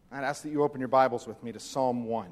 I'd ask that you open your Bibles with me to Psalm 1.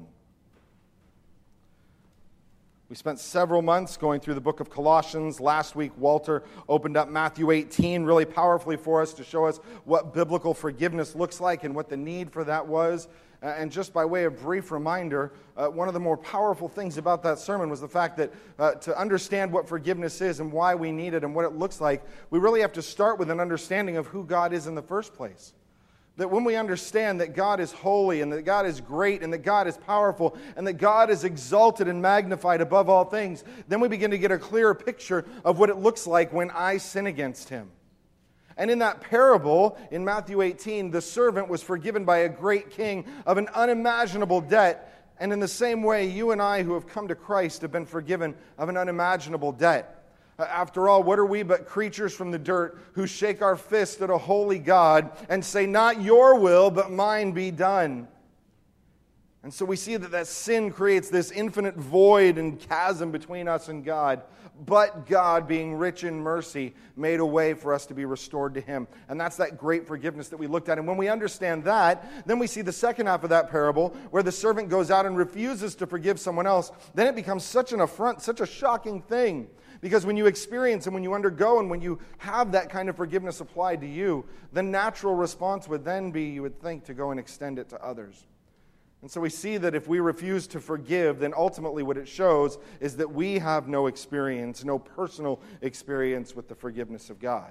We spent several months going through the book of Colossians. Last week, Walter opened up Matthew 18 really powerfully for us to show us what biblical forgiveness looks like and what the need for that was. And just by way of brief reminder, one of the more powerful things about that sermon was the fact that to understand what forgiveness is and why we need it and what it looks like, we really have to start with an understanding of who God is in the first place. That when we understand that God is holy and that God is great and that God is powerful and that God is exalted and magnified above all things, then we begin to get a clearer picture of what it looks like when I sin against Him. And in that parable, in Matthew 18, the servant was forgiven by a great king of an unimaginable debt. And in the same way, you and I who have come to Christ have been forgiven of an unimaginable debt. After all, what are we but creatures from the dirt who shake our fist at a holy God and say, not your will, but mine be done? And so we see that sin creates this infinite void and chasm between us and God. But God, being rich in mercy, made a way for us to be restored to Him. And that's that great forgiveness that we looked at. And when we understand that, then we see the second half of that parable where the servant goes out and refuses to forgive someone else. Then it becomes such an affront, such a shocking thing. Because when you experience and when you undergo and when you have that kind of forgiveness applied to you, the natural response would then be, you would think, to go and extend it to others. And so we see that if we refuse to forgive, then ultimately what it shows is that we have no experience, no personal experience with the forgiveness of God.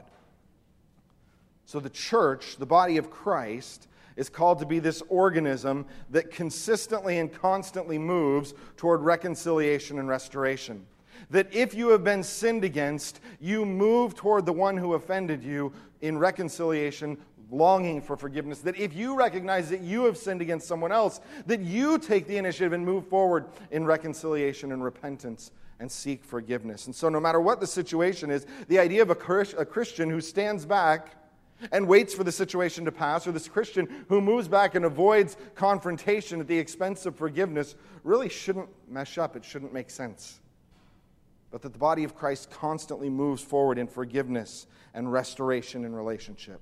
So the church, the body of Christ, is called to be this organism that consistently and constantly moves toward reconciliation and restoration. That if you have been sinned against, you move toward the one who offended you in reconciliation, longing for forgiveness. That if you recognize that you have sinned against someone else, that you take the initiative and move forward in reconciliation and repentance and seek forgiveness. And so no matter what the situation is, the idea of a Christian who stands back and waits for the situation to pass, or this Christian who moves back and avoids confrontation at the expense of forgiveness, really shouldn't mesh up. It shouldn't make sense. But that the body of Christ constantly moves forward in forgiveness and restoration in relationship.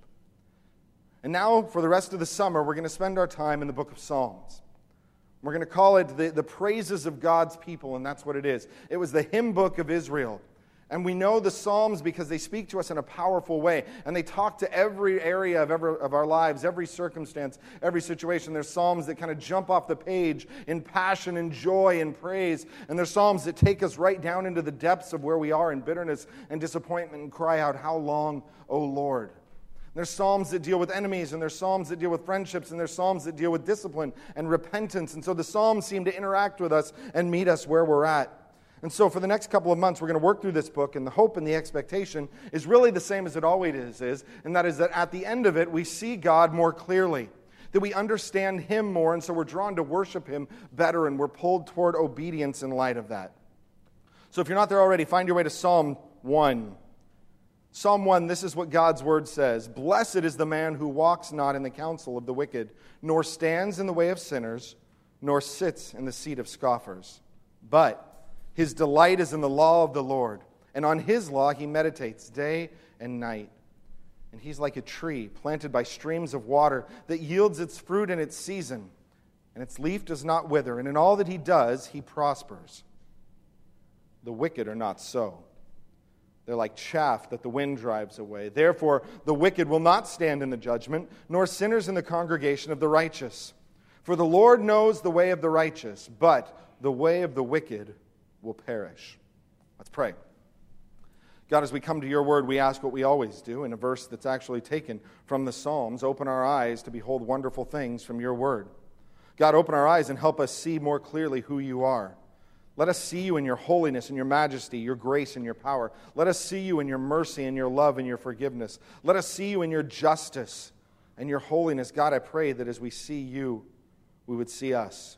And now, for the rest of the summer, we're going to spend our time in the book of Psalms. We're going to call it the praises of God's people, and that's what it is. It was the hymn book of Israel. And we know the Psalms because they speak to us in a powerful way. And they talk to every area of our lives, every circumstance, every situation. There's Psalms that kind of jump off the page in passion and joy and praise. And there's Psalms that take us right down into the depths of where we are in bitterness and disappointment and cry out, how long, O Lord? There's Psalms that deal with enemies, and there's Psalms that deal with friendships, and there's Psalms that deal with discipline and repentance. And so the Psalms seem to interact with us and meet us where we're at. And so for the next couple of months, we're going to work through this book, and the hope and the expectation is really the same as it always is, and that is that at the end of it, we see God more clearly, that we understand Him more, and so we're drawn to worship Him better, and we're pulled toward obedience in light of that. So if you're not there already, find your way to Psalm 1. Psalm 1, this is what God's Word says. Blessed is the man who walks not in the counsel of the wicked, nor stands in the way of sinners, nor sits in the seat of scoffers. But his delight is in the law of the Lord, and on His law he meditates day and night. And he's like a tree planted by streams of water that yields its fruit in its season, and its leaf does not wither, and in all that he does he prospers. The wicked are not so. They're like chaff that the wind drives away. Therefore, the wicked will not stand in the judgment, nor sinners in the congregation of the righteous. For the Lord knows the way of the righteous, but the way of the wicked will perish. Let's pray. God, as we come to your word, we ask what we always do in a verse that's actually taken from the Psalms. Open our eyes to behold wonderful things from your word. God, open our eyes and help us see more clearly who you are. Let us see you in your holiness and your majesty, your grace and your power. Let us see you in your mercy and your love and your forgiveness. Let us see you in your justice and your holiness. God, I pray that as we see you, we would see us.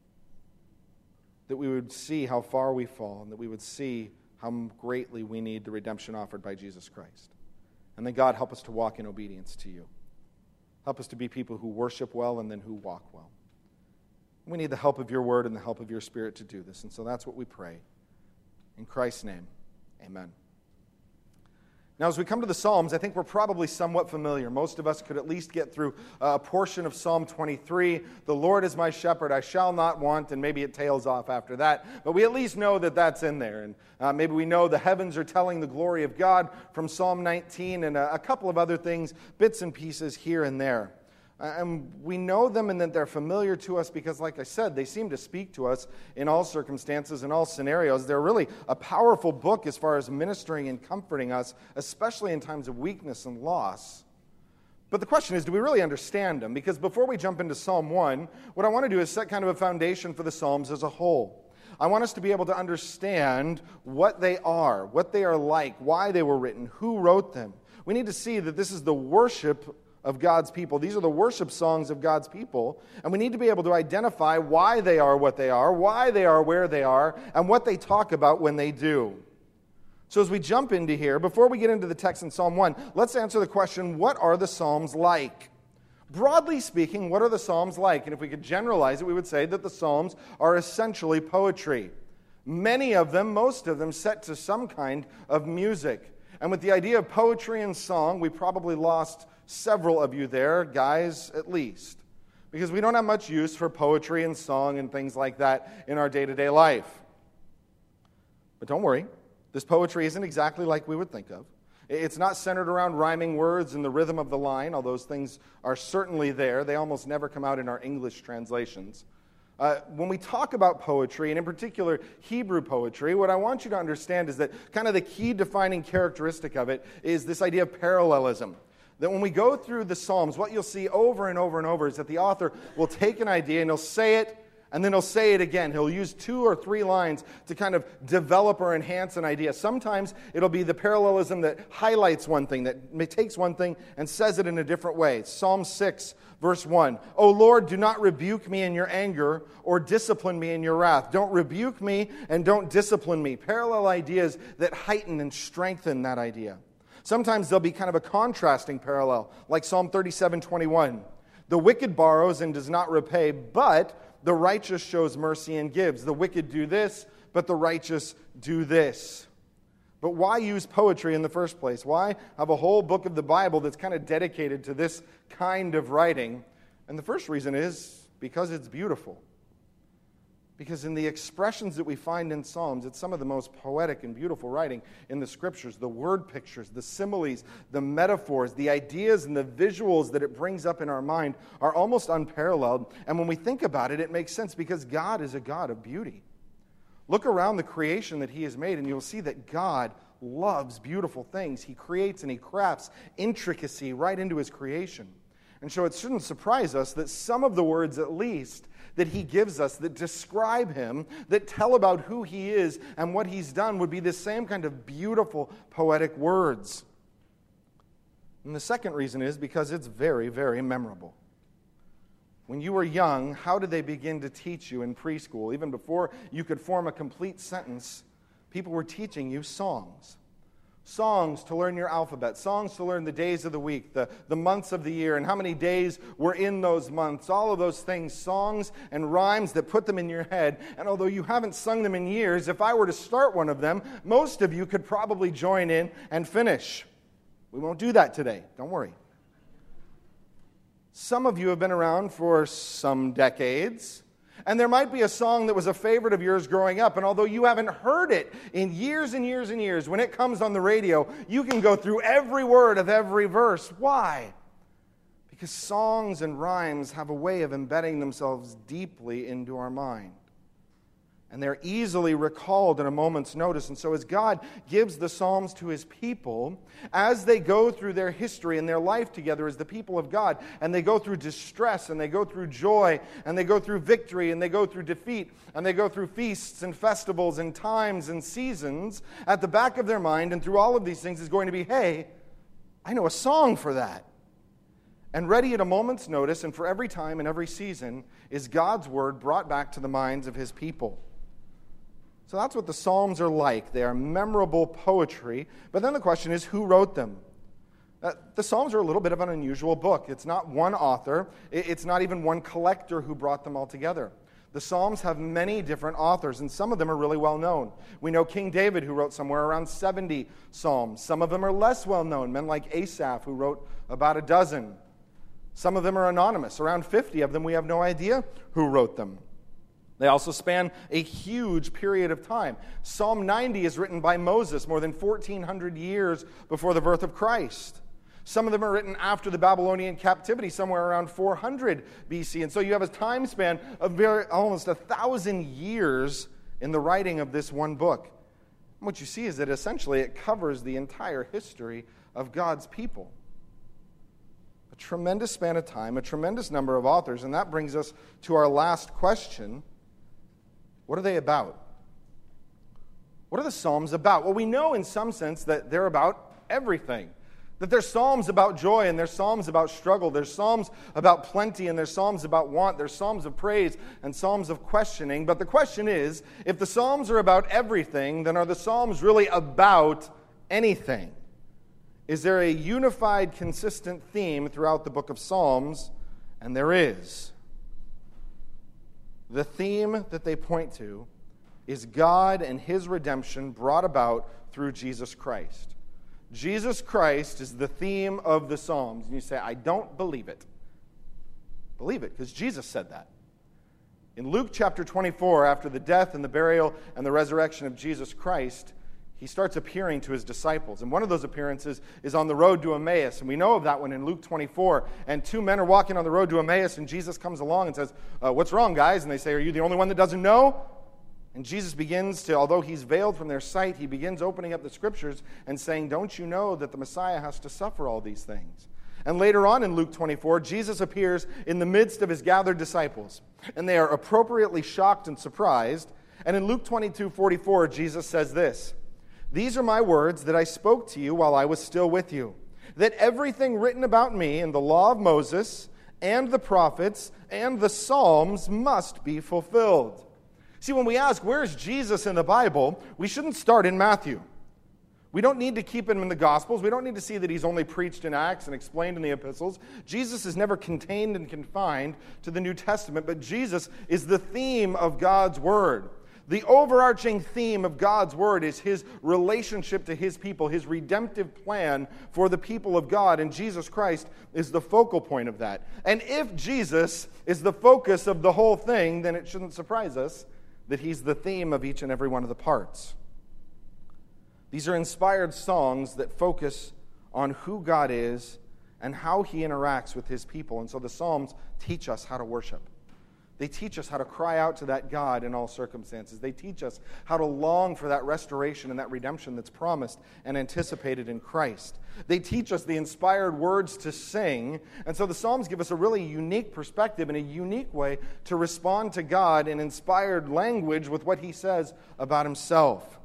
That we would see how far we fall, and that we would see how greatly we need the redemption offered by Jesus Christ. And then, God, help us to walk in obedience to you. Help us to be people who worship well and then who walk well. We need the help of your word and the help of your Spirit to do this. And so that's what we pray. In Christ's name, amen. Now, as we come to the Psalms, I think we're probably somewhat familiar. Most of us could at least get through a portion of Psalm 23. The Lord is my shepherd, I shall not want, and maybe it tails off after that. But we at least know that that's in there. And maybe we know the heavens are telling the glory of God from Psalm 19 and a couple of other things, bits and pieces here and there. And we know them and that they're familiar to us because, like I said, they seem to speak to us in all circumstances, in all scenarios. They're really a powerful book as far as ministering and comforting us, especially in times of weakness and loss. But the question is, do we really understand them? Because before we jump into Psalm 1, what I want to do is set kind of a foundation for the Psalms as a whole. I want us to be able to understand what they are like, why they were written, who wrote them. We need to see that this is the worship of God's people. These are the worship songs of God's people, and we need to be able to identify why they are what they are, why they are where they are, and what they talk about when they do. So as we jump into here, before we get into the text in Psalm 1, let's answer the question, what are the Psalms like? Broadly speaking, what are the Psalms like? And if we could generalize it, we would say that the Psalms are essentially poetry. Many of them, most of them, set to some kind of music. And with the idea of poetry and song, we probably lost several of you there, guys at least, because we don't have much use for poetry and song and things like that in our day-to-day life. But don't worry, this poetry isn't exactly like we would think of. It's not centered around rhyming words and the rhythm of the line, although those things are certainly there. They almost never come out in our English translations. When we talk about poetry, and in particular Hebrew poetry, what I want you to understand is that kind of the key defining characteristic of it is this idea of parallelism. That when we go through the Psalms, what you'll see over and over and over is that the author will take an idea and he'll say it, and then he'll say it again. He'll use 2 or 3 lines to kind of develop or enhance an idea. Sometimes it'll be the parallelism that highlights one thing, that takes one thing and says it in a different way. Psalm 6, verse 1. O Lord, do not rebuke me in your anger or discipline me in your wrath. Don't rebuke me and don't discipline me. Parallel ideas that heighten and strengthen that idea. Sometimes there'll be kind of a contrasting parallel, like Psalm 37:21. The wicked borrows and does not repay, but the righteous shows mercy and gives. The wicked do this, but the righteous do this. But why use poetry in the first place? Why have a whole book of the Bible that's kind of dedicated to this kind of writing? And the first reason is because it's beautiful. Because in the expressions that we find in Psalms, it's some of the most poetic and beautiful writing in the Scriptures. The word pictures, the similes, the metaphors, the ideas and the visuals that it brings up in our mind are almost unparalleled. And when we think about it, it makes sense because God is a God of beauty. Look around the creation that He has made and you'll see that God loves beautiful things. He creates and He crafts intricacy right into His creation. And so it shouldn't surprise us that some of the words, at least, that He gives us that describe Him, that tell about who He is and what He's done would be the same kind of beautiful, poetic words. And the second reason is because it's very, very memorable. When you were young, how did they begin to teach you in preschool? Even before you could form a complete sentence, people were teaching you songs. Songs to learn your alphabet, songs to learn the days of the week, the months of the year, and how many days were in those months. All of those things, songs and rhymes that put them in your head. And although you haven't sung them in years, if I were to start one of them, most of you could probably join in and finish. We won't do that today, don't worry. Some of you have been around for some decades, and there might be a song that was a favorite of yours growing up, and although you haven't heard it in years and years and years, when it comes on the radio, you can go through every word of every verse. Why? Because songs and rhymes have a way of embedding themselves deeply into our mind. And they're easily recalled in a moment's notice. And so as God gives the Psalms to His people, as they go through their history and their life together as the people of God, and they go through distress, and they go through joy, and they go through victory, and they go through defeat, and they go through feasts and festivals and times and seasons, at the back of their mind and through all of these things is going to be, hey, I know a song for that. And ready at a moment's notice, and for every time and every season, is God's Word brought back to the minds of His people. So that's what the Psalms are like. They are memorable poetry. But then the question is, who wrote them? The Psalms are a little bit of an unusual book. It's not one author. It's not even one collector who brought them all together. The Psalms have many different authors, and some of them are really well known. We know King David, who wrote somewhere around 70 Psalms. Some of them are less well known, men like Asaph, who wrote about a dozen. Some of them are anonymous. Around 50 of them, we have no idea who wrote them. They also span a huge period of time. Psalm 90 is written by Moses more than 1,400 years before the birth of Christ. Some of them are written after the Babylonian captivity, somewhere around 400 BC. And so you have a time span of almost 1,000 years in the writing of this one book. And what you see is that essentially it covers the entire history of God's people. A tremendous span of time, a tremendous number of authors, and that brings us to our last question. What are they about? What are the Psalms about? Well, we know in some sense that they're about everything. That there's Psalms about joy, and there's Psalms about struggle. There's Psalms about plenty, and there's Psalms about want. There's Psalms of praise and Psalms of questioning. But the question is, if the Psalms are about everything, then are the Psalms really about anything? Is there a unified, consistent theme throughout the book of Psalms? And there is. The theme that they point to is God and His redemption brought about through Jesus Christ. Jesus Christ is the theme of the Psalms. And you say, I don't believe it. Believe it, because Jesus said that. In Luke chapter 24, after the death and the burial and the resurrection of Jesus Christ, He starts appearing to His disciples. And one of those appearances is on the road to Emmaus. And we know of that one in Luke 24. And two men are walking on the road to Emmaus, and Jesus comes along and says, what's wrong, guys? And they say, are you the only one that doesn't know? And Jesus begins to, although He's veiled from their sight, He begins opening up the Scriptures and saying, don't you know that the Messiah has to suffer all these things? And later on in Luke 24, Jesus appears in the midst of His gathered disciples. And they are appropriately shocked and surprised. And in Luke 22:44, Jesus says this, these are my words that I spoke to you while I was still with you, that everything written about me in the law of Moses and the prophets and the Psalms must be fulfilled. See, when we ask, where is Jesus in the Bible, we shouldn't start in Matthew. We don't need to keep Him in the Gospels. We don't need to see that He's only preached in Acts and explained in the epistles. Jesus is never contained and confined to the New Testament, but Jesus is the theme of God's Word. The overarching theme of God's Word is His relationship to His people, His redemptive plan for the people of God, and Jesus Christ is the focal point of that. And if Jesus is the focus of the whole thing, then it shouldn't surprise us that He's the theme of each and every one of the parts. These are inspired songs that focus on who God is and how He interacts with His people. And so the Psalms teach us how to worship. They teach us how to cry out to that God in all circumstances. They teach us how to long for that restoration and that redemption that's promised and anticipated in Christ. They teach us the inspired words to sing. And so the Psalms give us a really unique perspective and a unique way to respond to God in inspired language with what He says about Himself.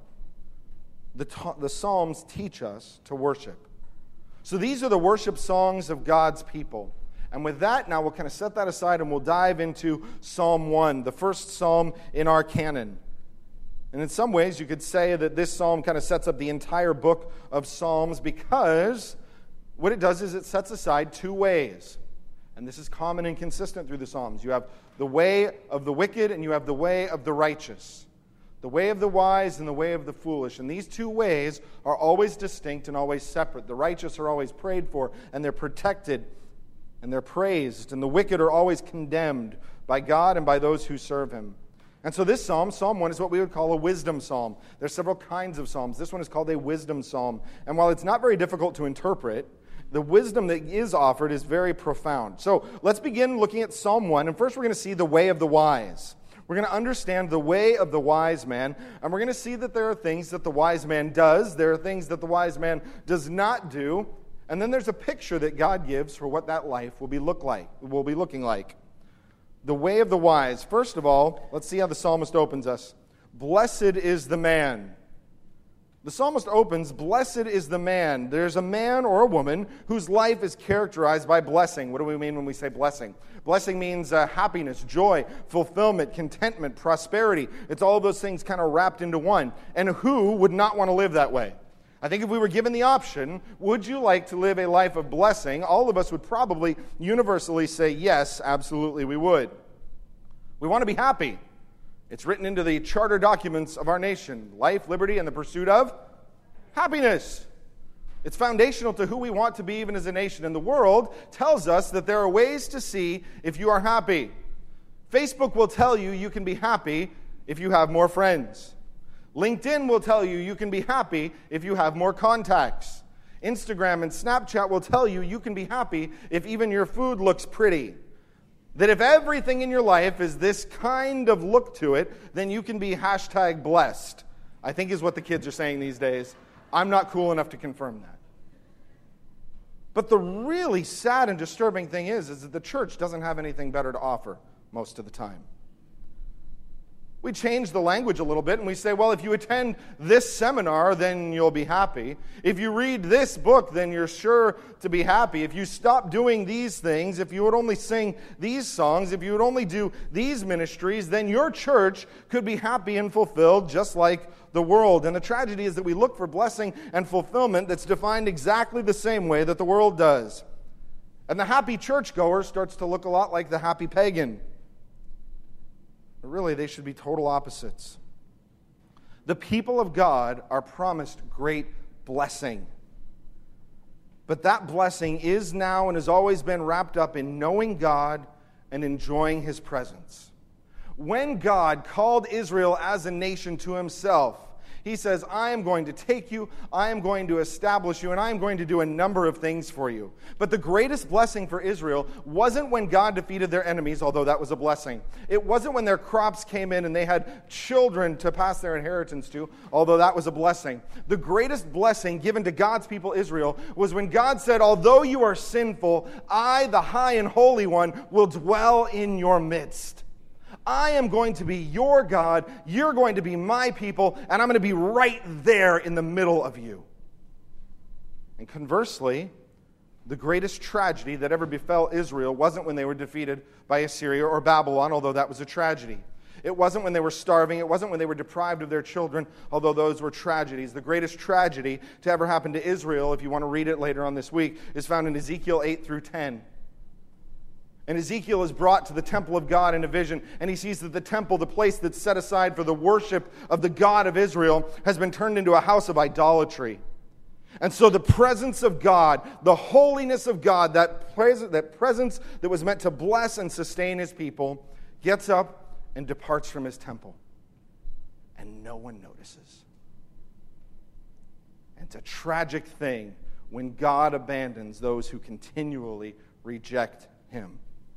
The Psalms teach us to worship. So these are the worship songs of God's people. And with that, now we'll kind of set that aside and we'll dive into Psalm 1, the first psalm in our canon. And in some ways, you could say that this psalm kind of sets up the entire book of Psalms because what it does is it sets aside two ways. And this is common and consistent through the Psalms. You have the way of the wicked and you have the way of the righteous. The way of the wise and the way of the foolish. And these two ways are always distinct and always separate. The righteous are always prayed for and they're protected and they're praised, and the wicked are always condemned by God and by those who serve Him. And so this psalm, Psalm 1, is what we would call a wisdom psalm. There's several kinds of psalms. This one is called a wisdom psalm. And while it's not very difficult to interpret, the wisdom that is offered is very profound. So let's begin looking at Psalm 1, and first we're going to see the way of the wise. We're going to understand the way of the wise man, and we're going to see that there are things that the wise man does, there are things that the wise man does not do, and then there's a picture that God gives for what that life will be looking like. The way of the wise. First of all, let's see how the psalmist opens us. Blessed is the man. The psalmist opens, blessed is the man. There's a man or a woman whose life is characterized by blessing. What do we mean when we say blessing? Blessing means happiness, joy, fulfillment, contentment, prosperity. It's all of those things kind of wrapped into one. And who would not want to live that way? I think if we were given the option, would you like to live a life of blessing? All of us would probably universally say yes, absolutely we would. We want to be happy. It's written into the charter documents of our nation: life, liberty, and the pursuit of happiness. It's foundational to who we want to be even as a nation. And the world tells us that there are ways to see if you are happy. Facebook will tell you you can be happy if you have more friends. LinkedIn will tell you you can be happy if you have more contacts. Instagram and Snapchat will tell you you can be happy if even your food looks pretty. That if everything in your life is this kind of look to it, then you can be #blessed, I think is what the kids are saying these days. I'm not cool enough to confirm that. But the really sad and disturbing thing is that the church doesn't have anything better to offer most of the time. We change the language a little bit and we say, well, if you attend this seminar, then you'll be happy. If you read this book, then you're sure to be happy. If you stop doing these things, if you would only sing these songs, if you would only do these ministries, then your church could be happy and fulfilled just like the world. And the tragedy is that we look for blessing and fulfillment that's defined exactly the same way that the world does. And the happy churchgoer starts to look a lot like the happy pagan. But really, they should be total opposites. The people of God are promised great blessing. But that blessing is now and has always been wrapped up in knowing God and enjoying His presence. When God called Israel as a nation to Himself, He says, I am going to take you, I am going to establish you, and I am going to do a number of things for you. But the greatest blessing for Israel wasn't when God defeated their enemies, although that was a blessing. It wasn't when their crops came in and they had children to pass their inheritance to, although that was a blessing. The greatest blessing given to God's people Israel was when God said, although you are sinful, I, the high and holy one, will dwell in your midst. I am going to be your God, you're going to be my people, and I'm going to be right there in the middle of you. And conversely, the greatest tragedy that ever befell Israel wasn't when they were defeated by Assyria or Babylon, although that was a tragedy. It wasn't when they were starving. It wasn't when they were deprived of their children, although those were tragedies. The greatest tragedy to ever happen to Israel, if you want to read it later on this week, is found in Ezekiel 8 through 10. And Ezekiel is brought to the temple of God in a vision, and he sees that the temple, the place that's set aside for the worship of the God of Israel, has been turned into a house of idolatry. And so the presence of God, the holiness of God, that presence that was meant to bless and sustain His people, gets up and departs from His temple. And no one notices. And it's a tragic thing when God abandons those who continually reject Him.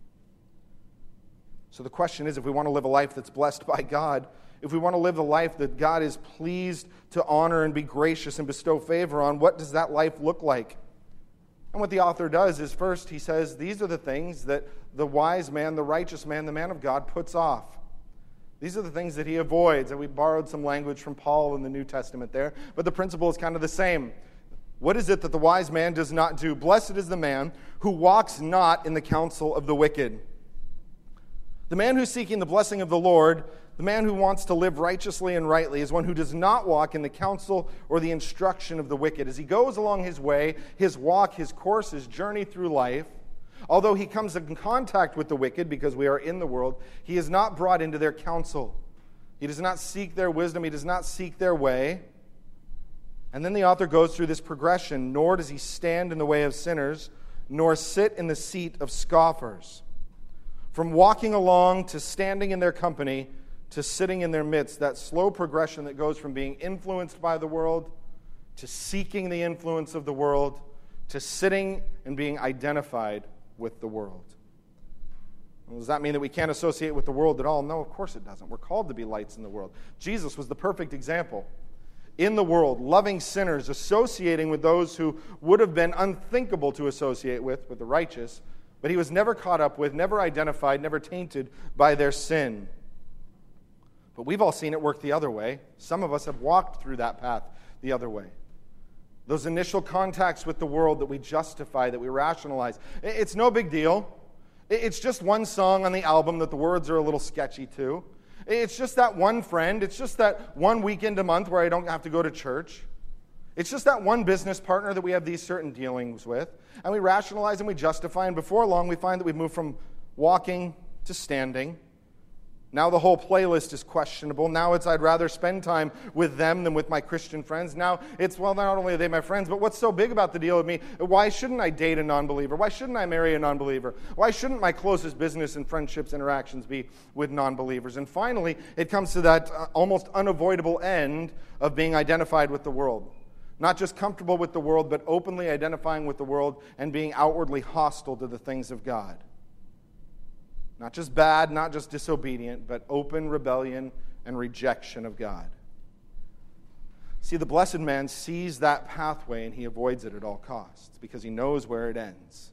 So the question is, if we want to live a life that's blessed by God, if we want to live the life that God is pleased to honor and be gracious and bestow favor on, what does that life look like? And what the author does is, first, he says, these are the things that the wise man, the righteous man, the man of God puts off. These are the things that he avoids. And we borrowed some language from Paul in the New Testament there, but the principle is kind of the same. What is it that the wise man does not do? Blessed is the man who walks not in the counsel of the wicked. The man who's seeking the blessing of the Lord, the man who wants to live righteously and rightly, is one who does not walk in the counsel or the instruction of the wicked. As he goes along his way, his walk, his course, his journey through life, although he comes in contact with the wicked because we are in the world, he is not brought into their counsel. He does not seek their wisdom. He does not seek their way. And then the author goes through this progression. Nor does he stand in the way of sinners, nor sit in the seat of scoffers. From walking along to standing in their company to sitting in their midst, that slow progression that goes from being influenced by the world to seeking the influence of the world to sitting and being identified with the world. Well, does that mean that we can't associate with the world at all? No, of course it doesn't. We're called to be lights in the world. Jesus was the perfect example. In the world, loving sinners, associating with those who would have been unthinkable to associate with the righteous, but he was never caught up with, never identified, never tainted by their sin. But we've all seen it work the other way. Some of us have walked through that path the other way. Those initial contacts with the world that we justify, that we rationalize. It's no big deal. It's just one song on the album that the words are a little sketchy to. It's just that one friend. It's just that one weekend a month where I don't have to go to church. It's just that one business partner that we have these certain dealings with. And we rationalize and we justify, and before long we find that we've moved from walking to standing, Now the whole playlist is questionable. Now it's I'd rather spend time with them than with my Christian friends. Now it's, well, not only are they my friends, but what's so big about the deal with me? Why shouldn't I date a non-believer? Why shouldn't I marry a non-believer? Why shouldn't my closest business and friendships interactions be with non-believers? And finally, it comes to that almost unavoidable end of being identified with the world. Not just comfortable with the world, but openly identifying with the world and being outwardly hostile to the things of God. Not just bad, not just disobedient, but open rebellion and rejection of God. See, the blessed man sees that pathway and he avoids it at all costs because he knows where it ends.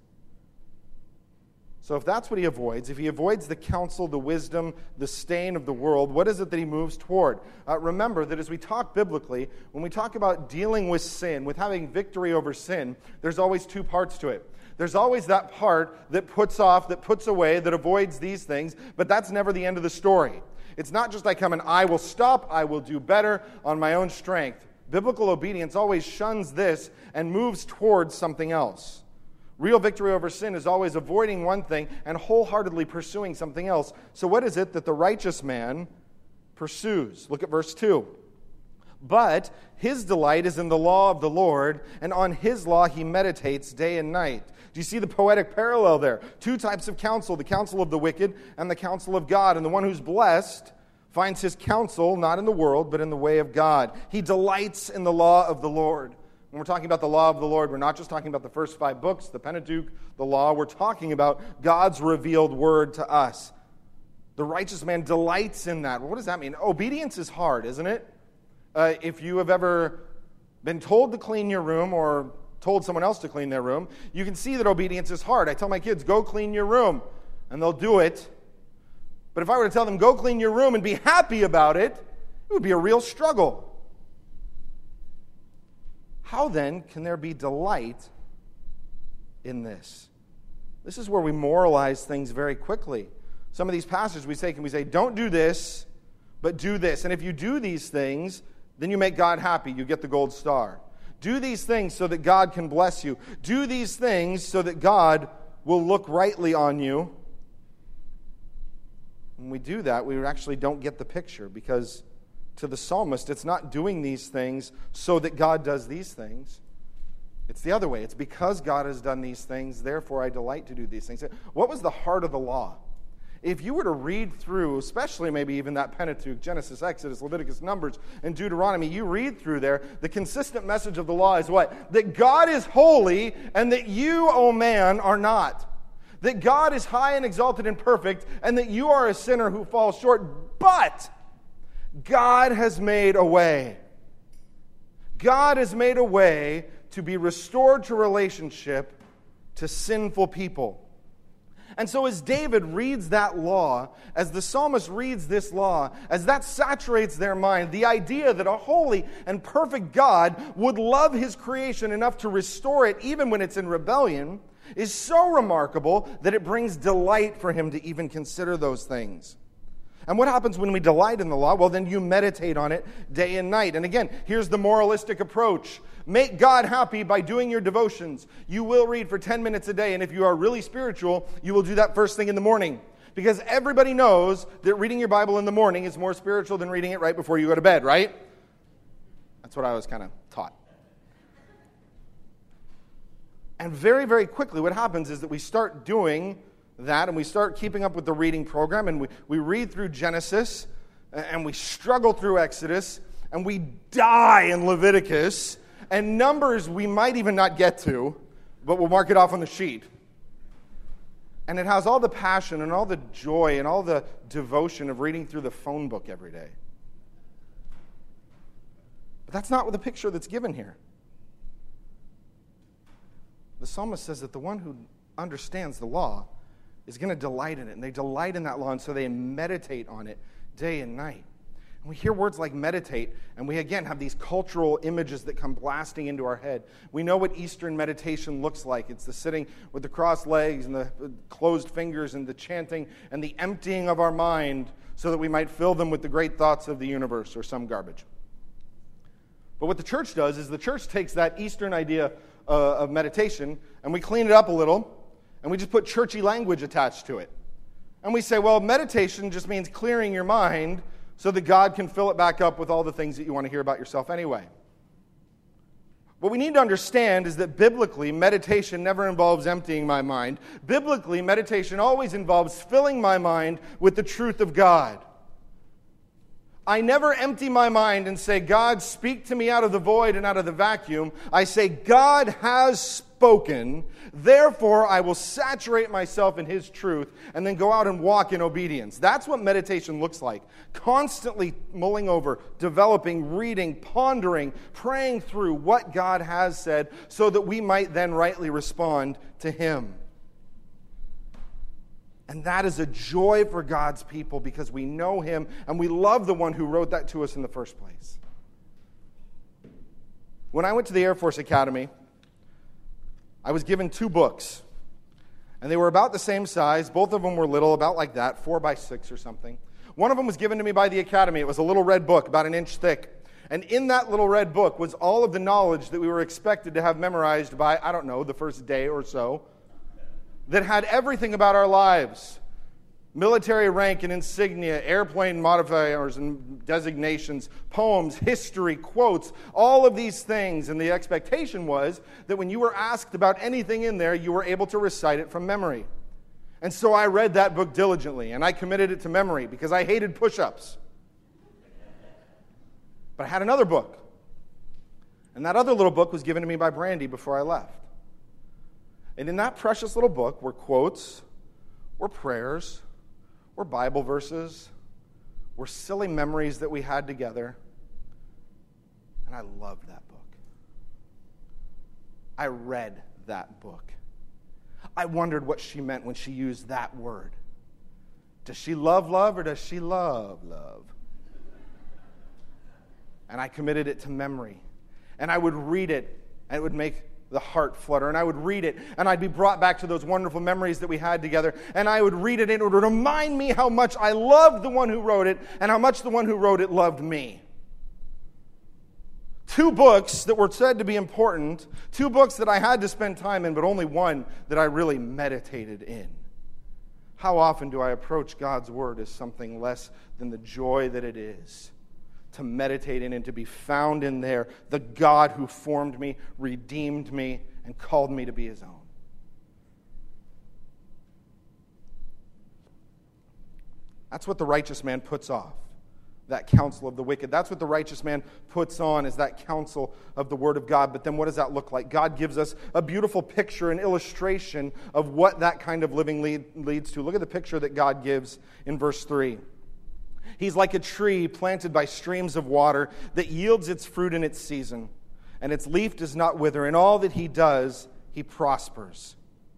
So if that's what he avoids, if he avoids the counsel, the wisdom, the stain of the world, what is it that he moves toward? Remember that as we talk biblically, when we talk about dealing with sin, with having victory over sin, there's always two parts to it. There's always that part that puts off, that puts away, that avoids these things, but that's never the end of the story. It's not just I come and I will stop, I will do better on my own strength. Biblical obedience always shuns this and moves towards something else. Real victory over sin is always avoiding one thing and wholeheartedly pursuing something else. So what is it that the righteous man pursues? Look at verse 2. But his delight is in the law of the Lord, and on his law he meditates day and night. Do you see the poetic parallel there? Two types of counsel, the counsel of the wicked and the counsel of God. And the one who's blessed finds his counsel not in the world, but in the way of God. He delights in the law of the Lord. When we're talking about the law of the Lord, we're not just talking about the first 5 books, the Pentateuch, the law. We're talking about God's revealed word to us. The righteous man delights in that. What does that mean? Obedience is hard, isn't it? If you have ever been told to clean your room or told someone else to clean their room, you can see that obedience is hard. I tell my kids, go clean your room, and they'll do it. But if I were to tell them, go clean your room and be happy about it, it would be a real struggle. How then can there be delight in this? This is where we moralize things very quickly. Some of these passages we say, don't do this, but do this. And if you do these things, then you make God happy. You get the gold star. Do these things so that God can bless you. Do these things so that God will look rightly on you. When we do that, we actually don't get the picture, because to the psalmist, it's not doing these things so that God does these things. It's the other way. It's because God has done these things, therefore I delight to do these things. What was the heart of the law? If you were to read through, especially maybe even that Pentateuch, Genesis, Exodus, Leviticus, Numbers, and Deuteronomy, you read through there, the consistent message of the law is what? That God is holy and that you, O man, are not. That God is high and exalted and perfect, and that you are a sinner who falls short. But God has made a way. God has made a way to be restored to relationship to sinful people. And so as David reads that law, as the psalmist reads this law, as that saturates their mind, the idea that a holy and perfect God would love his creation enough to restore it even when it's in rebellion is so remarkable that it brings delight for him to even consider those things. And what happens when we delight in the law? Well, then you meditate on it day and night. And again, here's the moralistic approach. Make God happy by doing your devotions. You will read for 10 minutes a day, and if you are really spiritual, you will do that first thing in the morning. Because everybody knows that reading your Bible in the morning is more spiritual than reading it right before you go to bed, right? That's what I was kind of taught. And very, very quickly what happens is that we start doing that, and we start keeping up with the reading program, and we read through Genesis, and we struggle through Exodus, and we die in Leviticus, and Numbers we might even not get to, but we'll mark it off on the sheet. And it has all the passion and all the joy and all the devotion of reading through the phone book every day. But that's not the picture that's given here. The psalmist says that the one who understands the law is going to delight in it, and they delight in that law, and so they meditate on it day and night. And we hear words like meditate, and we again have these cultural images that come blasting into our head. We know what Eastern meditation looks like. It's the sitting with the crossed legs and the closed fingers and the chanting and the emptying of our mind so that we might fill them with the great thoughts of the universe or some garbage. But what the church does is the church takes that Eastern idea of meditation and we clean it up a little, and we just put churchy language attached to it. And we say, well, meditation just means clearing your mind so that God can fill it back up with all the things that you want to hear about yourself anyway. What we need to understand is that biblically, meditation never involves emptying my mind. Biblically, meditation always involves filling my mind with the truth of God. I never empty my mind and say, God, speak to me out of the void and out of the vacuum. I say, God has spoken, therefore I will saturate myself in His truth and then go out and walk in obedience. That's what meditation looks like. Constantly mulling over, developing, reading, pondering, praying through what God has said so that we might then rightly respond to Him. And that is a joy for God's people because we know Him and we love the one who wrote that to us in the first place. When I went to the Air Force Academy, I was given 2 books. And they were about the same size. Both of them were little, about like that, 4 by 6 or something. One of them was given to me by the Academy. It was a little red book, about an inch thick. And in that little red book was all of the knowledge that we were expected to have memorized by, I don't know, the first day or so, that had everything about our lives. Military rank and insignia, airplane modifiers and designations, poems, history, quotes, all of these things. And the expectation was that when you were asked about anything in there, you were able to recite it from memory. And so I read that book diligently, and I committed it to memory because I hated push-ups. But I had another book. And that other little book was given to me by Brandy before I left. And in that precious little book were quotes, were prayers, were Bible verses, were silly memories that we had together. And I loved that book. I read that book. I wondered what she meant when she used that word. Does she love love or does she love love? And I committed it to memory. And I would read it, and it would make the heart flutter. And I would read it, and I'd be brought back to those wonderful memories that we had together. And I would read it, and it would remind me how much I loved the one who wrote it, and how much the one who wrote it loved me. 2 books that were said to be important, 2 books that I had to spend time in, but only one that I really meditated in. How often do I approach God's Word as something less than the joy that it is to meditate in and to be found in there, the God who formed me, redeemed me, and called me to be His own. That's what the righteous man puts off, that counsel of the wicked. That's what the righteous man puts on, is that counsel of the Word of God. But then what does that look like? God gives us a beautiful picture, an illustration of what that kind of living leads to. Look at the picture that God gives in verse 3. He's like a tree planted by streams of water that yields its fruit in its season, and its leaf does not wither. In all that he does, he prospers.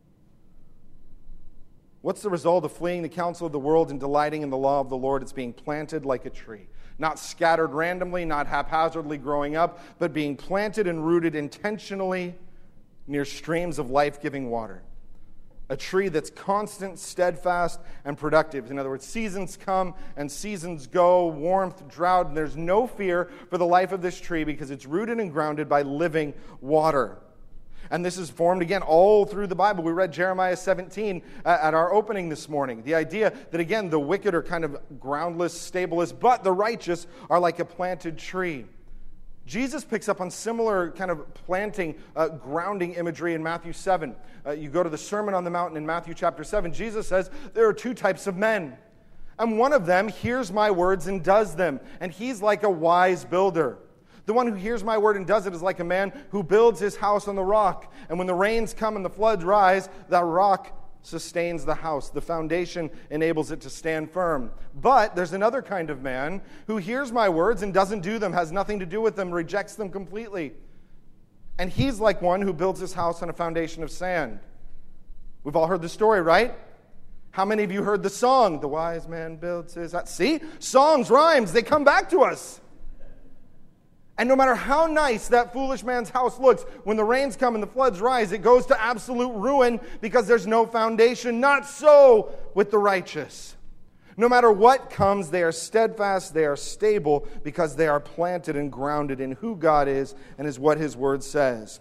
What's the result of fleeing the counsel of the world and delighting in the law of the Lord? It's being planted like a tree. Not scattered randomly, not haphazardly growing up, but being planted and rooted intentionally near streams of life-giving water. A tree that's constant, steadfast, and productive. In other words, seasons come and seasons go, warmth, drought, and there's no fear for the life of this tree because it's rooted and grounded by living water. And this is formed again all through the Bible. We read Jeremiah 17 at our opening this morning. The idea that, again, the wicked are kind of groundless, stateless, but the righteous are like a planted tree. Jesus picks up on similar kind of planting, grounding imagery in Matthew 7. You go to the Sermon on the Mount in Matthew chapter 7. Jesus says there are 2 types of men. And one of them hears my words and does them. And he's like a wise builder. The one who hears my word and does it is like a man who builds his house on the rock. And when the rains come and the floods rise, that rock sustains the house. The foundation enables it to stand firm. But there's another kind of man who hears my words and doesn't do them, has nothing to do with them, rejects them completely. And he's like one who builds his house on a foundation of sand. We've all heard the story, right? How many of you heard the song, "The wise man builds his house"? See? Songs, rhymes, they come back to us. And no matter how nice that foolish man's house looks, when the rains come and the floods rise, it goes to absolute ruin because there's no foundation. Not so with the righteous. No matter what comes, they are steadfast, they are stable, because they are planted and grounded in who God is and is what His Word says.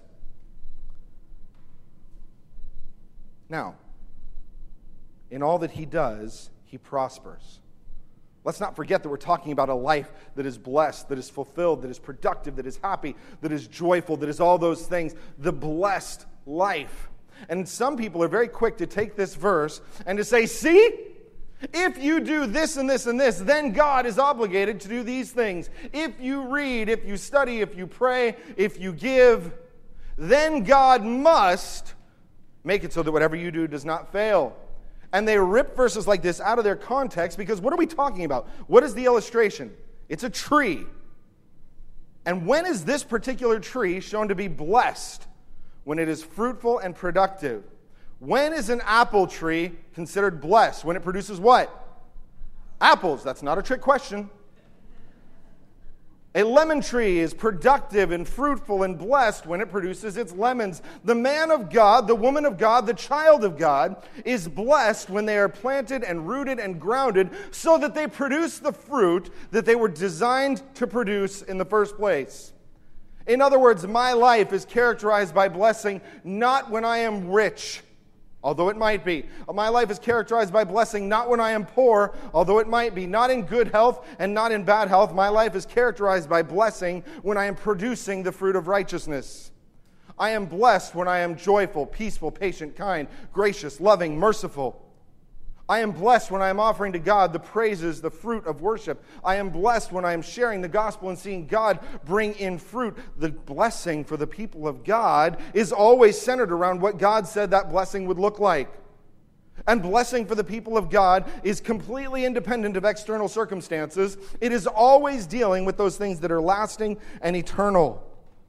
Now, in all that He does, he prospers. Let's not forget that we're talking about a life that is blessed, that is fulfilled, that is productive, that is happy, that is joyful, that is all those things. The blessed life. And some people are very quick to take this verse and to say, see, if you do this and this and this, then God is obligated to do these things. If you read, if you study, if you pray, if you give, then God must make it so that whatever you do does not fail. And they rip verses like this out of their context because what are we talking about? What is the illustration? It's a tree. And when is this particular tree shown to be blessed? When it is fruitful and productive. When is an apple tree considered blessed? When it produces what? Apples. That's not a trick question. A lemon tree is productive and fruitful and blessed when it produces its lemons. The man of God, the woman of God, the child of God is blessed when they are planted and rooted and grounded so that they produce the fruit that they were designed to produce in the first place. In other words, my life is characterized by blessing not when I am rich, although it might be. My life is characterized by blessing not when I am poor, although it might be. Not in good health and not in bad health. My life is characterized by blessing when I am producing the fruit of righteousness. I am blessed when I am joyful, peaceful, patient, kind, gracious, loving, merciful. I am blessed when I am offering to God the praises, the fruit of worship. I am blessed when I am sharing the gospel and seeing God bring in fruit. The blessing for the people of God is always centered around what God said that blessing would look like. And blessing for the people of God is completely independent of external circumstances. It is always dealing with those things that are lasting and eternal.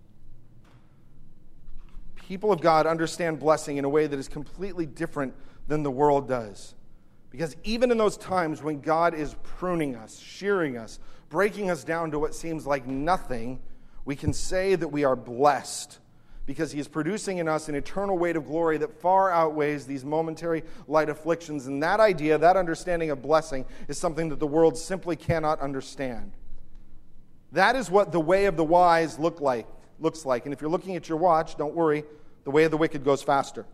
People of God understand blessing in a way that is completely different than the world does. Because even in those times when God is pruning us, shearing us, breaking us down to what seems like nothing, we can say that we are blessed because he is producing in us an eternal weight of glory that far outweighs these momentary light afflictions. And that idea, that understanding of blessing is something that the world simply cannot understand. That is what the way of the wise looks like. And if you're looking at your watch, don't worry, the way of the wicked goes faster.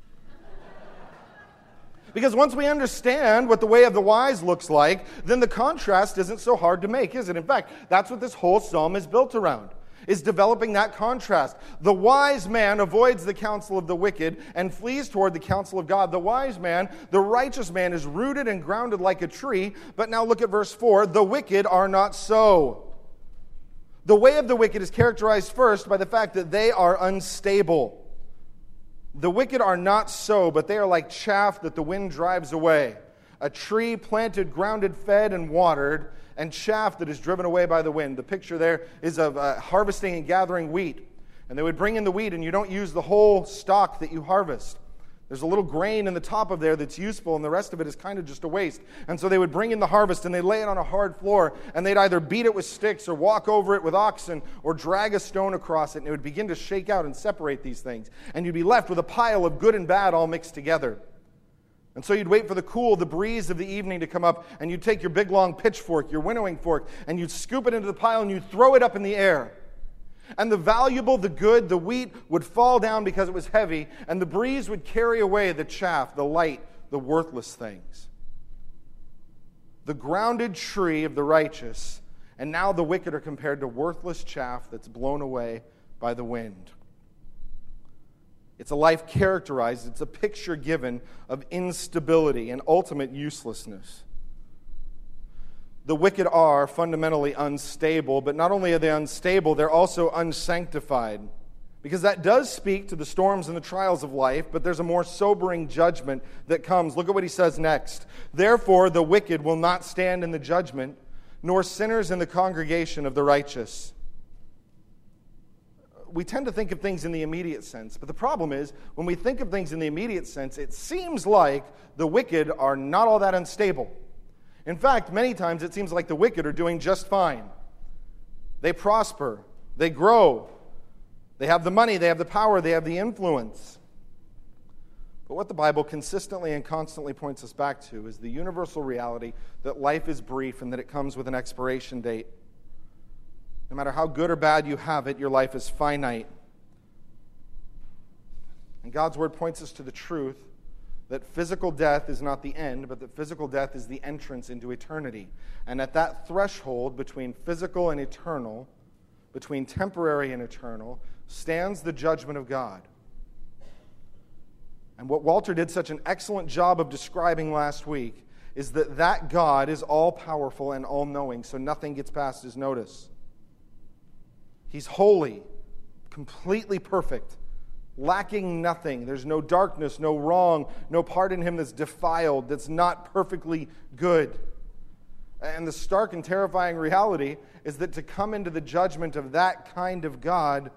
Because once we understand what the way of the wise looks like, then the contrast isn't so hard to make, is it? In fact, that's what this whole psalm is built around, is developing that contrast. The wise man avoids the counsel of the wicked and flees toward the counsel of God. The wise man, the righteous man, is rooted and grounded like a tree. But now look at verse 4. The wicked are not so. The way of the wicked is characterized first by the fact that they are unstable. The wicked are not so, but they are like chaff that the wind drives away. A tree planted, grounded, fed, and watered, and chaff that is driven away by the wind. The picture there is of harvesting and gathering wheat. And they would bring in the wheat, and you don't use the whole stalk that you harvest. There's a little grain in the top of there that's useful, and the rest of it is kind of just a waste. And so they would bring in the harvest, and they'd lay it on a hard floor, and they'd either beat it with sticks or walk over it with oxen or drag a stone across it, and it would begin to shake out and separate these things. And you'd be left with a pile of good and bad all mixed together. And so you'd wait for the breeze of the evening to come up, and you'd take your big, long pitchfork, your winnowing fork, and you'd scoop it into the pile, and you'd throw it up in the air. And the valuable, the good, the wheat would fall down because it was heavy, and the breeze would carry away the chaff, the light, the worthless things. The grounded tree of the righteous, and now the wicked are compared to worthless chaff that's blown away by the wind. It's a life characterized, it's a picture given of instability and ultimate uselessness. The wicked are fundamentally unstable, but not only are they unstable, they're also unsanctified. Because that does speak to the storms and the trials of life, but there's a more sobering judgment that comes. Look at what he says next. Therefore, the wicked will not stand in the judgment, nor sinners in the congregation of the righteous. We tend to think of things in the immediate sense, but the problem is, when we think of things in the immediate sense, it seems like the wicked are not all that unstable. In fact, many times it seems like the wicked are doing just fine. They prosper, they grow, they have the money, they have the power, they have the influence. But what the Bible consistently and constantly points us back to is the universal reality that life is brief and that it comes with an expiration date. No matter how good or bad you have it, your life is finite. And God's Word points us to the truth that physical death is not the end, but that physical death is the entrance into eternity. And at that threshold between physical and eternal, between temporary and eternal, stands the judgment of God. And what Walter did such an excellent job of describing last week is that God is all-powerful and all-knowing, so nothing gets past his notice. He's holy, completely perfect, lacking nothing. There's no darkness, no wrong, no part in him that's defiled, that's not perfectly good. And the stark and terrifying reality is that to come into the judgment of that kind of God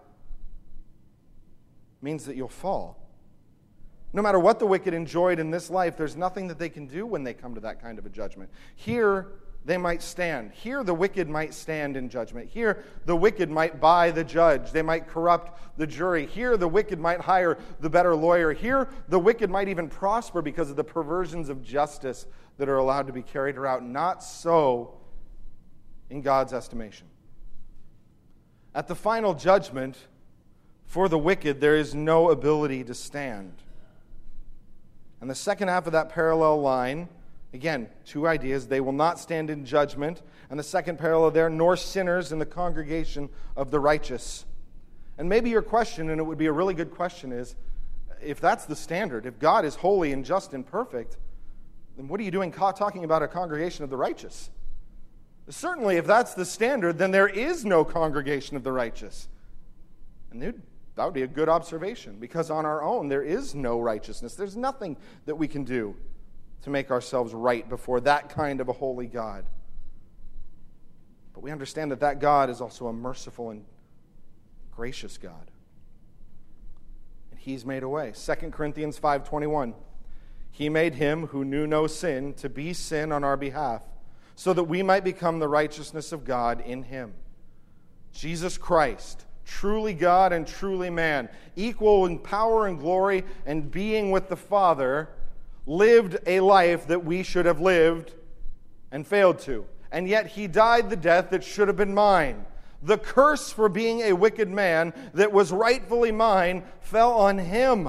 means that you'll fall. No matter what the wicked enjoyed in this life, there's nothing that they can do when they come to that kind of a judgment. Here, they might stand. Here, the wicked might stand in judgment. Here, the wicked might buy the judge. They might corrupt the jury. Here, the wicked might hire the better lawyer. Here, the wicked might even prosper because of the perversions of justice that are allowed to be carried out. Not so in God's estimation. At the final judgment, for the wicked, there is no ability to stand. And the second half of that parallel line, again, two ideas. They will not stand in judgment. And the second parallel there, nor sinners in the congregation of the righteous. And maybe your question, and it would be a really good question, is, if that's the standard, if God is holy and just and perfect, then what are you doing talking about a congregation of the righteous? Certainly, if that's the standard, then there is no congregation of the righteous. And that would be a good observation, because on our own, there is no righteousness. There's nothing that we can do to make ourselves right before that kind of a holy God. But we understand that God is also a merciful and gracious God. And he's made a way. 2 Corinthians 5:21. He made him who knew no sin to be sin on our behalf, so that we might become the righteousness of God in him. Jesus Christ, truly God and truly man, equal in power and glory and being with the Father, lived a life that we should have lived and failed to. And yet he died the death that should have been mine. The curse for being a wicked man that was rightfully mine fell on him.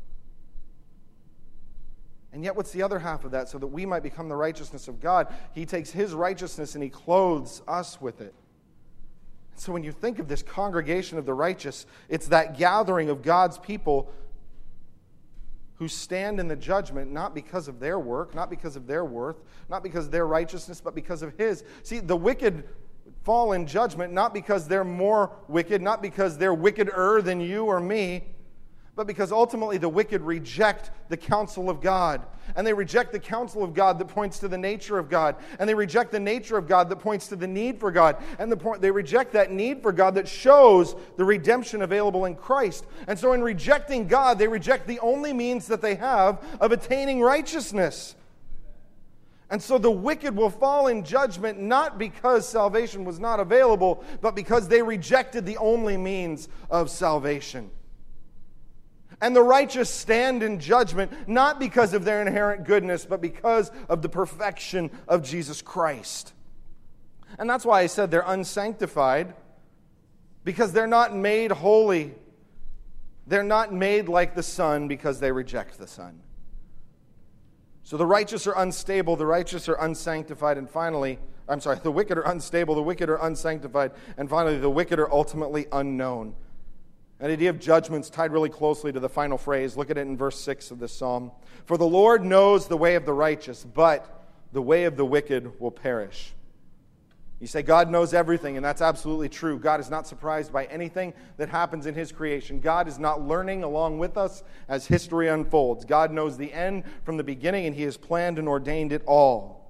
And yet what's the other half of that? So that we might become the righteousness of God, he takes his righteousness and he clothes us with it. So when you think of this congregation of the righteous, it's that gathering of God's people who stand in the judgment not because of their work, not because of their worth, not because of their righteousness, but because of his. See, the wicked fall in judgment not because they're more wicked, not because they're wickeder than you or me, but because ultimately the wicked reject the counsel of God. And they reject the counsel of God that points to the nature of God. And they reject the nature of God that points to the need for God. And they reject that need for God that shows the redemption available in Christ. And so in rejecting God, they reject the only means that they have of attaining righteousness. And so the wicked will fall in judgment not because salvation was not available, but because they rejected the only means of salvation. And the righteous stand in judgment not because of their inherent goodness, but because of the perfection of Jesus Christ. And that's why I said they're unsanctified, because they're not made holy. They're not made like the Son because they reject the Son. So the righteous are unstable, the righteous are unsanctified, and finally, the wicked are unstable, the wicked are unsanctified, and finally the wicked are ultimately unknown. That idea of judgment's tied really closely to the final phrase. Look at it in verse 6 of this psalm. For the Lord knows the way of the righteous, but the way of the wicked will perish. You say God knows everything, and that's absolutely true. God is not surprised by anything that happens in his creation. God is not learning along with us as history unfolds. God knows the end from the beginning, and he has planned and ordained it all.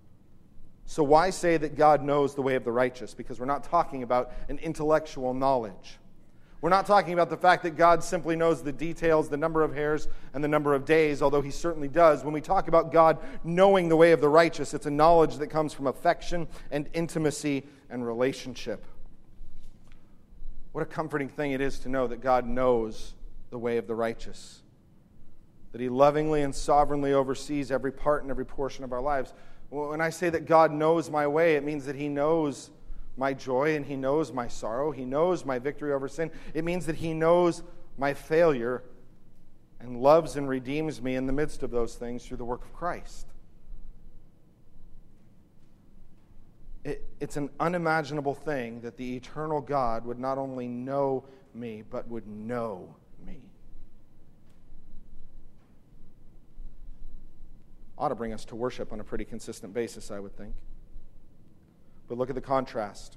So why say that God knows the way of the righteous? Because we're not talking about an intellectual knowledge. We're not talking about the fact that God simply knows the details, the number of hairs, and the number of days, although he certainly does. When we talk about God knowing the way of the righteous, it's a knowledge that comes from affection and intimacy and relationship. What a comforting thing it is to know that God knows the way of the righteous, that he lovingly and sovereignly oversees every part and every portion of our lives. When I say that God knows my way, it means that he knows my joy, and he knows my sorrow. He knows my victory over sin. It means that he knows my failure, and loves and redeems me in the midst of those things through the work of Christ. It's an unimaginable thing that the eternal God would not only know me, but would know me. Ought to bring us to worship on a pretty consistent basis, I would think. But look at the contrast.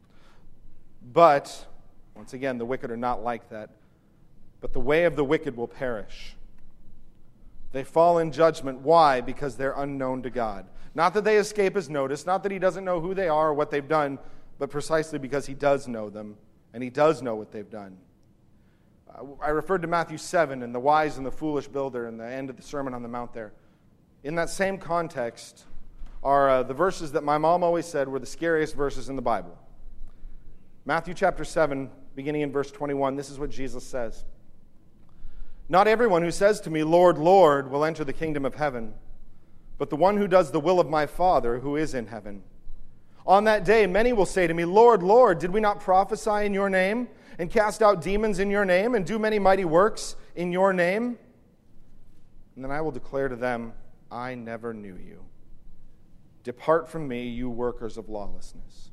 But, once again, the wicked are not like that. But the way of the wicked will perish. They fall in judgment. Why? Because they're unknown to God. Not that they escape his notice, not that he doesn't know who they are or what they've done, but precisely because he does know them, and he does know what they've done. I referred to Matthew 7 and the wise and the foolish builder and the end of the Sermon on the Mount there. In that same context are the verses that my mom always said were the scariest verses in the Bible. Matthew chapter 7, beginning in verse 21, this is what Jesus says. Not everyone who says to me, Lord, Lord, will enter the kingdom of heaven, but the one who does the will of my Father who is in heaven. On that day, many will say to me, Lord, Lord, did we not prophesy in your name, and cast out demons in your name, and do many mighty works in your name? And then I will declare to them, I never knew you. Depart from me, you workers of lawlessness.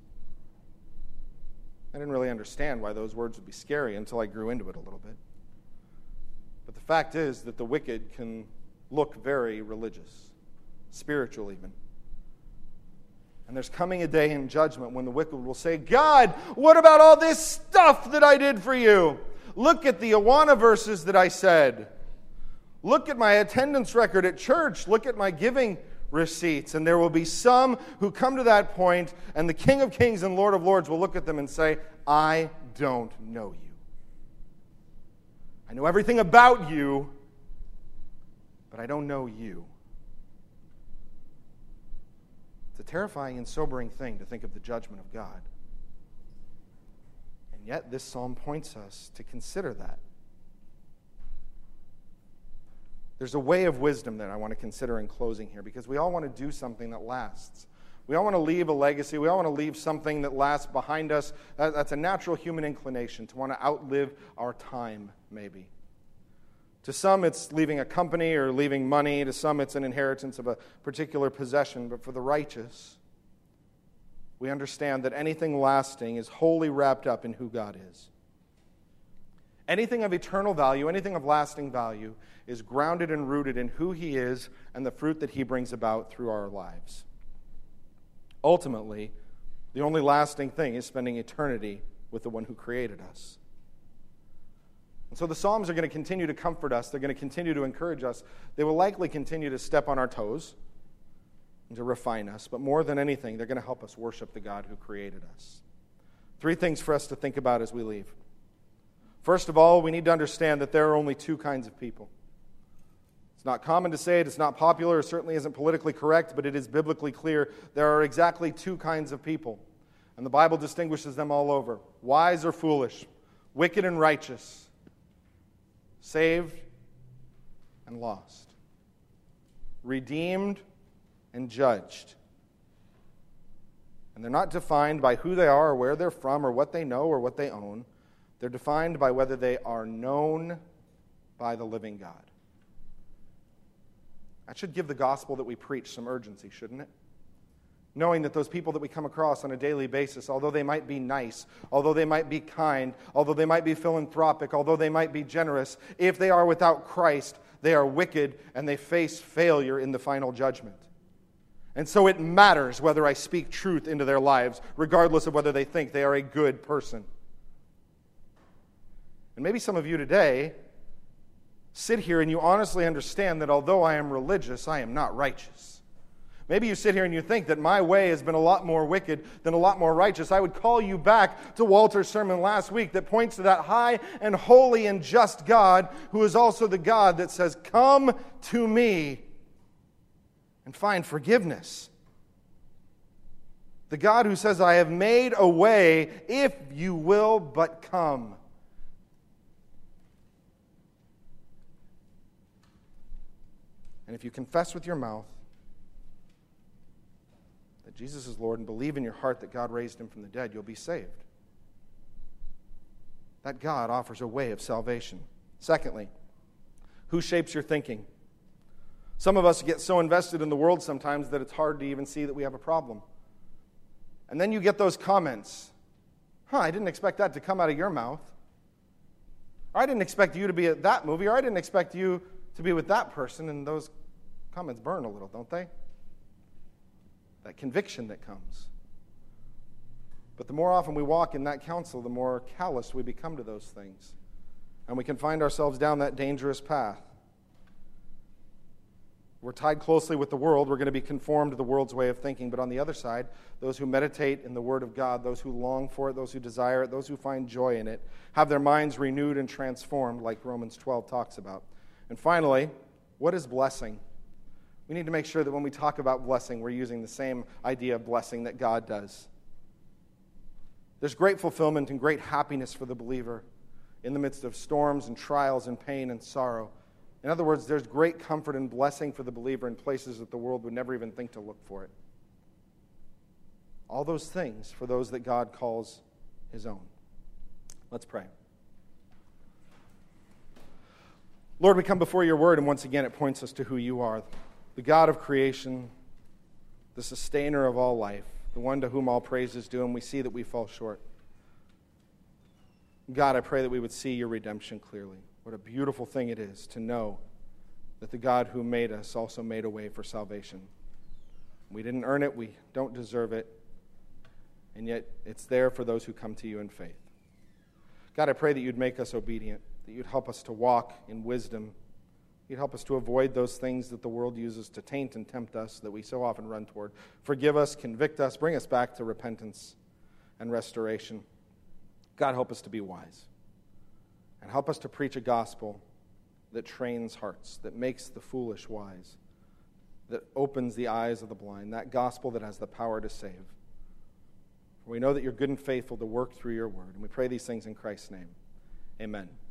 I didn't really understand why those words would be scary until I grew into it a little bit. But the fact is that the wicked can look very religious, spiritual even. And there's coming a day in judgment when the wicked will say, God, what about all this stuff that I did for you? Look at the Awana verses that I said. Look at my attendance record at church. Look at my giving receipts. And there will be some who come to that point, and the King of Kings and Lord of Lords will look at them and say, I don't know you. I know everything about you, but I don't know you. It's a terrifying and sobering thing to think of the judgment of God. And yet this psalm points us to consider that. There's a way of wisdom that I want to consider in closing here, because we all want to do something that lasts. We all want to leave a legacy. We all want to leave something that lasts behind us. That's a natural human inclination, to want to outlive our time, maybe. To some, it's leaving a company or leaving money. To some, it's an inheritance of a particular possession. But for the righteous, we understand that anything lasting is wholly wrapped up in who God is. Anything of eternal value, anything of lasting value, is grounded and rooted in who he is and the fruit that he brings about through our lives. Ultimately, the only lasting thing is spending eternity with the one who created us. And so the Psalms are going to continue to comfort us. They're going to continue to encourage us. They will likely continue to step on our toes and to refine us. But more than anything, they're going to help us worship the God who created us. 3 things for us to think about as we leave. First of all, we need to understand that there are only 2 kinds of people. It's not common to say it, it's not popular, it certainly isn't politically correct, but it is biblically clear there are exactly 2 kinds of people. And the Bible distinguishes them all over. Wise or foolish, wicked and righteous, saved and lost, redeemed and judged. And they're not defined by who they are or where they're from or what they know or what they own. They're defined by whether they are known by the living God. That should give the gospel that we preach some urgency, shouldn't it? Knowing that those people that we come across on a daily basis, although they might be nice, although they might be kind, although they might be philanthropic, although they might be generous, if they are without Christ, they are wicked and they face failure in the final judgment. And so it matters whether I speak truth into their lives, regardless of whether they think they are a good person. And maybe some of you today sit here and you honestly understand that although I am religious, I am not righteous. Maybe you sit here and you think that my way has been a lot more wicked than a lot more righteous. I would call you back to Walter's sermon last week that points to that high and holy and just God who is also the God that says, come to me and find forgiveness. The God who says, I have made a way if you will but come. And if you confess with your mouth that Jesus is Lord and believe in your heart that God raised him from the dead, you'll be saved. That God offers a way of salvation. Secondly, Who shapes your thinking? Some of us get so invested in the world sometimes that it's hard to even see that we have a problem. And then you get those comments. I didn't expect that to come out of your mouth. Or I didn't expect you to be at that movie, or I didn't expect you to be with that person. And those comments burn a little, don't they? That conviction that comes. But the more often we walk in that counsel, the more callous we become to those things. And we can find ourselves down that dangerous path. We're tied closely with the world. We're going to be conformed to the world's way of thinking. But on the other side, those who meditate in the Word of God, those who long for it, those who desire it, those who find joy in it, have their minds renewed and transformed, like Romans 12 talks about. And finally, what is blessing? We need to make sure that when we talk about blessing, we're using the same idea of blessing that God does. There's great fulfillment and great happiness for the believer in the midst of storms and trials and pain and sorrow. In other words, there's great comfort and blessing for the believer in places that the world would never even think to look for it. All those things for those that God calls His own. Let's pray. Lord, we come before your word, and once again it points us to who you are, the God of creation, the sustainer of all life, the one to whom all praise is due, and we see that we fall short. God, I pray that we would see your redemption clearly. What a beautiful thing it is to know that the God who made us also made a way for salvation. We didn't earn it, we don't deserve it, and yet it's there for those who come to you in faith. God, I pray that you'd make us obedient, that you'd help us to walk in wisdom. You'd help us to avoid those things that the world uses to taint and tempt us that we so often run toward. Forgive us, convict us, bring us back to repentance and restoration. God, help us to be wise. And help us to preach a gospel that trains hearts, that makes the foolish wise, that opens the eyes of the blind, that gospel that has the power to save. For we know that you're good and faithful to work through your word. And we pray these things in Christ's name. Amen.